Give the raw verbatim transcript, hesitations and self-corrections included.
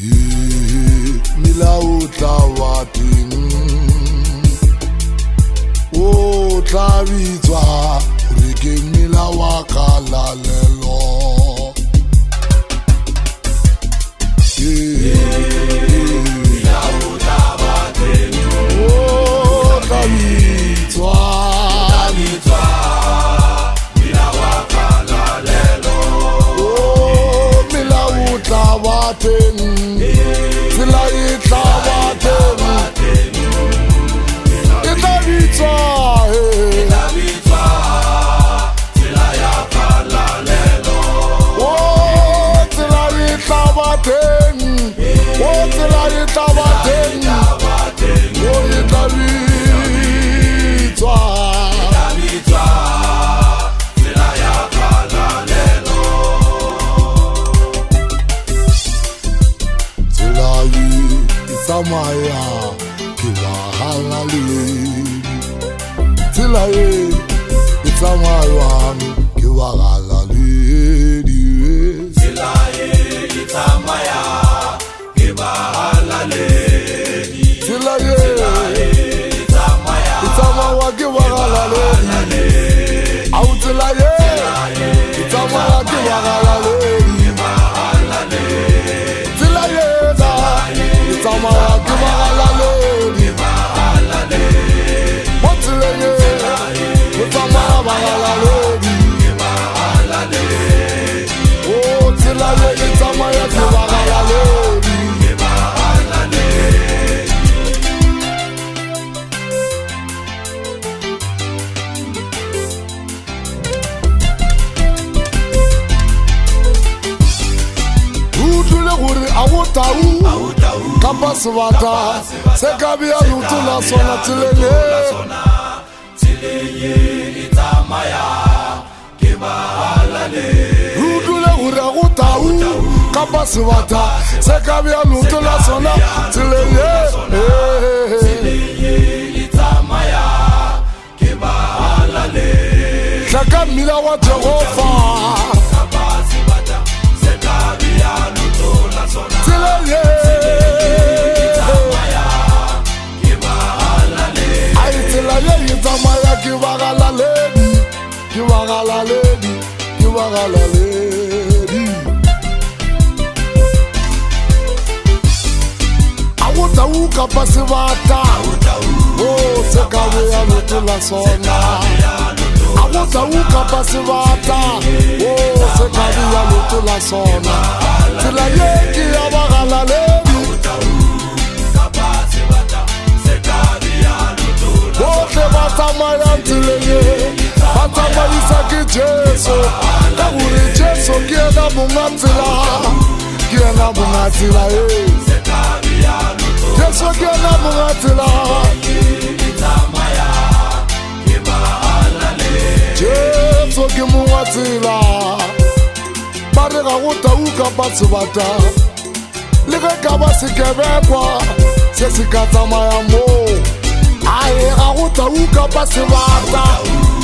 Mila o tla wa teng o tla bitswa gore ke mela wa kalalelo Mila o tla wa teng o tla bitswa mela wa kalalelo o mela o tla wa teng tsela e tla wa teng e tla bitswa e tla bitswa tsela ya kalalelo o tsela e tla wa teng o tsela e tla wa teng o e tla bitswa tla bitswa tsela ya kalalelo tsela e tsamaya ke wahala le tsela e e tsamayang ke wahala le tsela e e tsamaya ke wahala le tsela e e tsamaya ke wahala le au tsela e e tsamaya ke wahala le tsela e e tsamaya ke wahala le mo tseleng e e tsamaya wahala le o tsela e e tsamaya ke wahala le Awutau kapa sebata se ka bia lutula sona tselenge tselenge e tsamaya ke wahala le rutule hore awutau kapa sebata se ka bia lutula sona tselenge tselenge e tsamaya ke wahala le tlaka mmila wa Jehova tselenge ai tsela ye e tsamaya ke wahala ledi ke wahala ledi ke wahala ledi awutau kapa sebata o se ka bea lutula sona awutau kapa sebata o se ka bea lutula sona tsela ye ke ya wahala ledi bohle ba tsamayang tseleng e ba tsamaisa ke Jesu ka gore Jesu ke ena monga tsela ke ena monga tsela e Jesu ke ena monga tsela Jesu ke monga tsela ba re ga go tau kapa sebata le ge ka ba sekebekwa se se ka tsamaya mo ae ga go tau kapa sebata